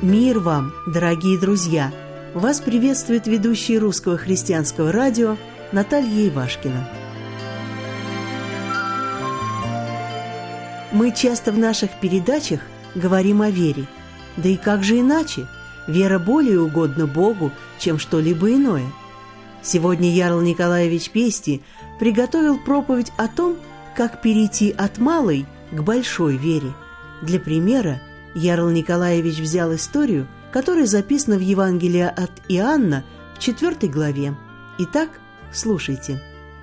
Мир вам, дорогие друзья! Вас приветствует ведущий Русского христианского радио Наталья Ивашкина. Мы часто в наших передачах говорим о вере. Да и как же иначе? Вера более угодна Богу, чем что-либо иное. Сегодня Ярл Николаевич Пести приготовил проповедь о том, как перейти от малой к большой вере. Для примера Ярл Николаевич взял историю, которая записана в Евангелии от Иоанна в 4 главе. Итак, слушайте.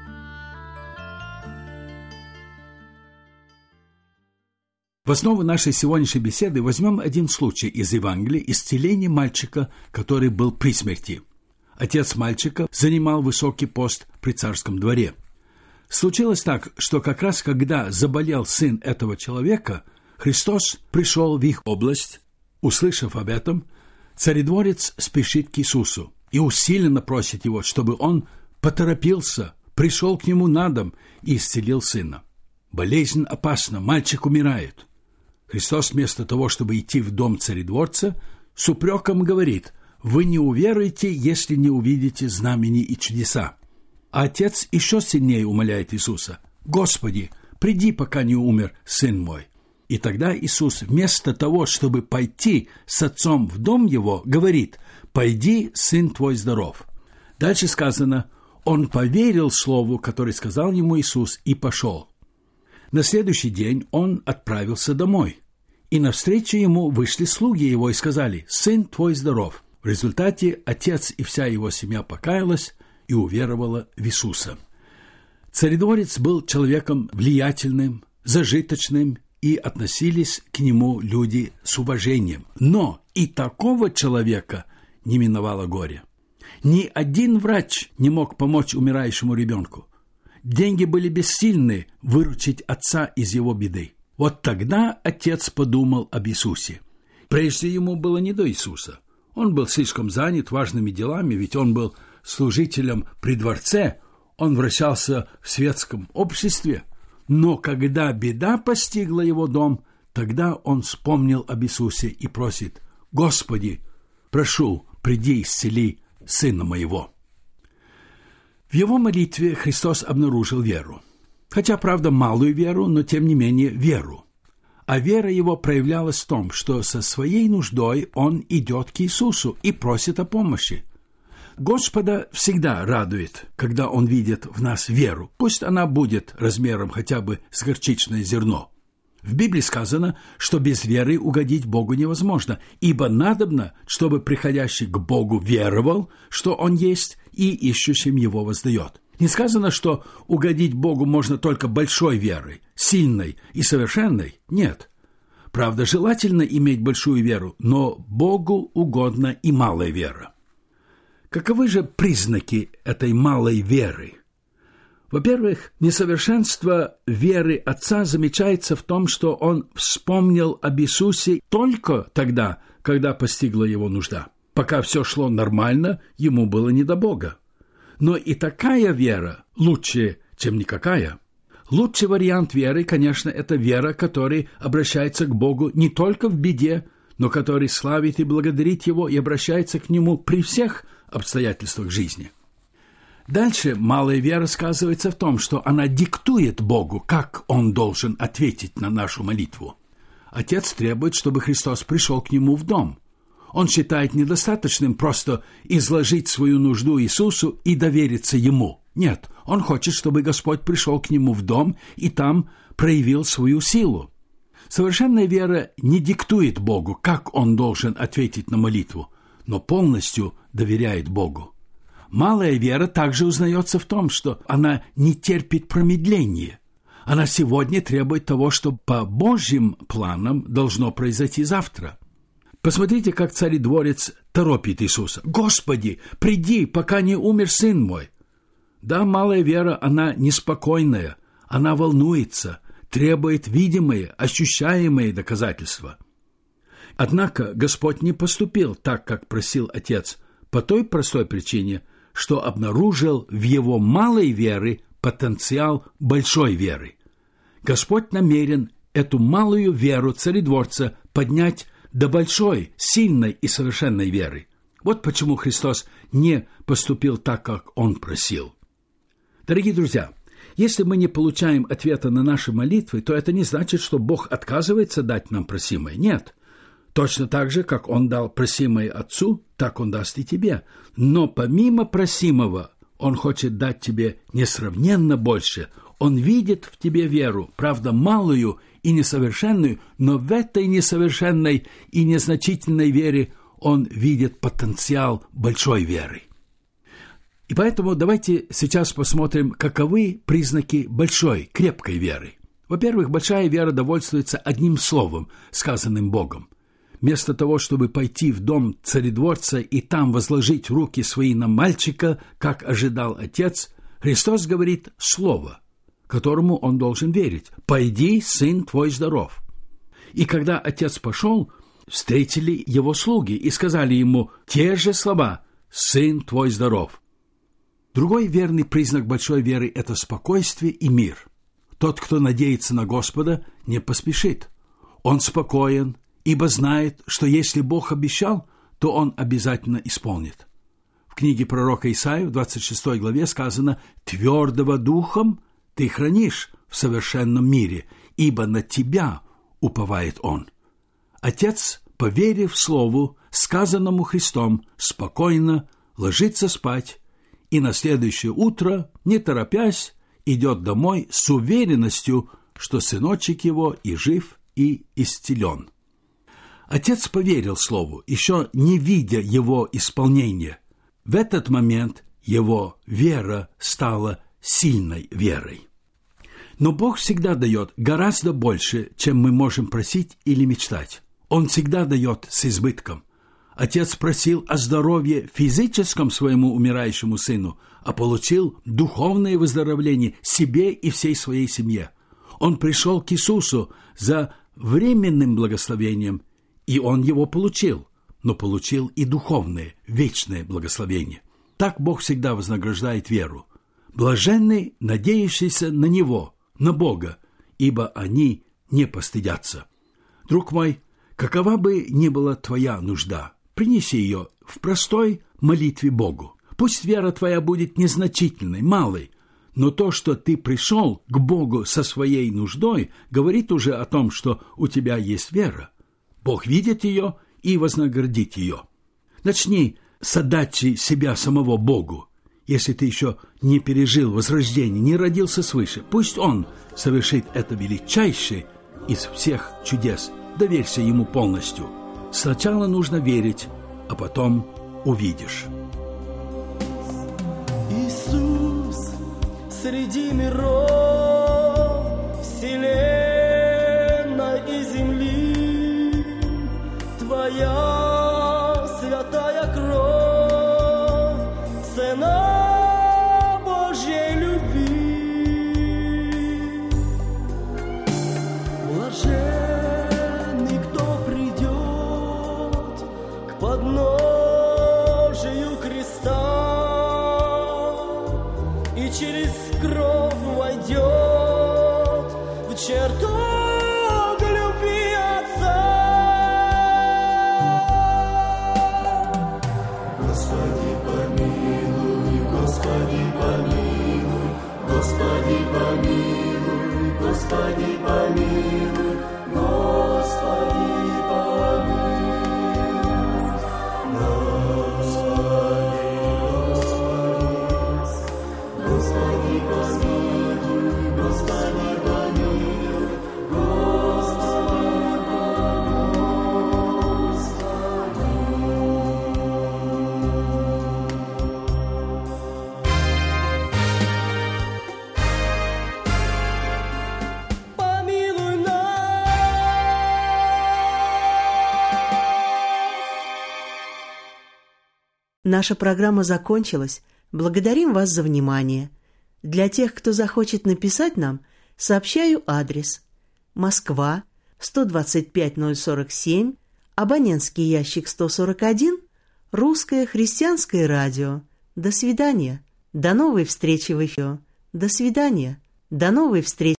В основу нашей сегодняшней беседы возьмем один случай из Евангелия – исцеление мальчика, который был при смерти. Отец мальчика занимал высокий пост при царском дворе. Случилось так, что как раз когда заболел сын этого человека, Христос пришел в их область. Услышав об этом, царедворец спешит к Иисусу и усиленно просит его, чтобы он поторопился, пришел к нему на дом и исцелил сына. Болезнь опасна, мальчик умирает. Христос вместо того, чтобы идти в дом царедворца, с упреком говорит: «Вы не уверуете, если не увидите знамений и чудеса». А отец еще сильнее умоляет Иисуса: «Господи, приди, пока не умер сын мой». И тогда Иисус вместо того, чтобы пойти с отцом в дом его, говорит: «Пойди, сын твой здоров». Дальше сказано: «Он поверил слову, которое сказал ему Иисус, и пошел». На следующий день он отправился домой, и навстречу ему вышли слуги его и сказали: «Сын твой здоров». В результате отец и вся его семья покаялась и уверовала в Иисуса. Царедворец был человеком влиятельным, зажиточным, и относились к нему люди с уважением. Но и такого человека не миновало горе. Ни один врач не мог помочь умирающему ребенку. Деньги были бессильны выручить отца из его беды. Вот тогда отец подумал об Иисусе. Прежде ему было не до Иисуса. Он был слишком занят важными делами, ведь он был служителем при дворце, он вращался в светском обществе. Но когда беда постигла его дом, тогда он вспомнил об Иисусе и просит: «Господи, прошу, приди, исцели сына моего». В его молитве Христос обнаружил веру. Хотя, правда, малую веру, но тем не менее веру. А вера его проявлялась в том, что со своей нуждой он идет к Иисусу и просит о помощи. Господа всегда радует, когда Он видит в нас веру, пусть она будет размером хотя бы с горчичное зерно. В Библии сказано, что без веры угодить Богу невозможно, ибо надобно, чтобы приходящий к Богу веровал, что Он есть, и ищущим Его воздает. Не сказано, что угодить Богу можно только большой верой, сильной и совершенной. Нет. Правда, желательно иметь большую веру, но Богу угодна и малая вера. Каковы же признаки этой малой веры? Во-первых, несовершенство веры отца замечается в том, что он вспомнил об Иисусе только тогда, когда постигла его нужда. Пока все шло нормально, ему было не до Бога. Но и такая вера лучше, чем никакая. Лучший вариант веры, конечно, это вера, которая обращается к Богу не только в беде, но который славит и благодарит Его и обращается к Нему при всех обстоятельствах жизни. Дальше малая вера сказывается в том, что она диктует Богу, как Он должен ответить на нашу молитву. Отец требует, чтобы Христос пришел к нему в дом. Он считает недостаточным просто изложить свою нужду Иисусу и довериться Ему. Нет, он хочет, чтобы Господь пришел к нему в дом и там проявил свою силу. Совершенная вера не диктует Богу, как Он должен ответить на молитву, но полностью доверяет Богу. Малая вера также узнается в том, что она не терпит промедления. Она сегодня требует того, что по Божьим планам должно произойти завтра. Посмотрите, как царедворец торопит Иисуса. «Господи, приди, пока не умер сын мой». Да, малая вера, она неспокойная, она волнуется, требует видимые, ощущаемые доказательства. Однако Господь не поступил так, как просил Отец, по той простой причине, что обнаружил в его малой вере потенциал большой веры. Господь намерен эту малую веру царедворца поднять до большой, сильной и совершенной веры. Вот почему Христос не поступил так, как Он просил. Дорогие друзья, если мы не получаем ответа на наши молитвы, то это не значит, что Бог отказывается дать нам просимое. Нет. Точно так же, как Он дал просимое Отцу, так Он даст и тебе. Но помимо просимого, Он хочет дать тебе несравненно больше. Он видит в тебе веру, правда, малую и несовершенную, но в этой несовершенной и незначительной вере Он видит потенциал большой веры. И поэтому давайте сейчас посмотрим, каковы признаки большой, крепкой веры. Во-первых, большая вера довольствуется одним словом, сказанным Богом. Вместо того, чтобы пойти в дом царедворца и там возложить руки свои на мальчика, как ожидал отец, Христос говорит слово, которому он должен верить. «Пойди, сын твой здоров». И когда отец пошел, встретили его слуги и сказали ему те же слова: «Сын твой здоров». Другой верный признак большой веры – это спокойствие и мир. Тот, кто надеется на Господа, не поспешит. Он спокоен, ибо знает, что если Бог обещал, то Он обязательно исполнит. В книге пророка Исаии в 26 главе сказано: «Твердого духом ты хранишь в совершенном мире, ибо на тебя уповает Он». Отец, поверив слову, сказанному Христом, спокойно ложится спать, и на следующее утро, не торопясь, идет домой с уверенностью, что сыночек его и жив, и исцелен. Отец поверил слову, еще не видя его исполнения. В этот момент его вера стала сильной верой. Но Бог всегда дает гораздо больше, чем мы можем просить или мечтать. Он всегда дает с избытком. Отец просил о здоровье физическом своему умирающему сыну, а получил духовное выздоровление себе и всей своей семье. Он пришел к Иисусу за временным благословением, и он его получил, но получил и духовное, вечное благословение. Так Бог всегда вознаграждает веру. Блаженны, надеющиеся на Него, на Бога, ибо они не постыдятся. Друг мой, какова бы ни была твоя нужда, принеси ее в простой молитве Богу. Пусть вера твоя будет незначительной, малой, но то, что ты пришел к Богу со своей нуждой, говорит уже о том, что у тебя есть вера. Бог видит ее и вознаградит ее. Начни с отдачи себя самого Богу. Если ты еще не пережил возрождение, не родился свыше, пусть Он совершит это величайшее из всех чудес. Доверься Ему полностью. Сначала нужно верить, а потом увидишь. Иисус среди миров, вселенной и земли, Твоя святая кровь, цена Божьей любви. Блаженный, кто придет к подножию креста и через кровь войдет в чертог любви Отца. Господи, помилуй, Господи, помилуй, Господи, помилуй, Господи, помилуй, Господи, Наша программа закончилась. Благодарим вас за внимание. Для тех, кто захочет написать нам, сообщаю адрес: Москва, 125-047, абонентский ящик 141, Русское христианское радио. До свидания. До новой встречи в эфире. До свидания. До новой встречи.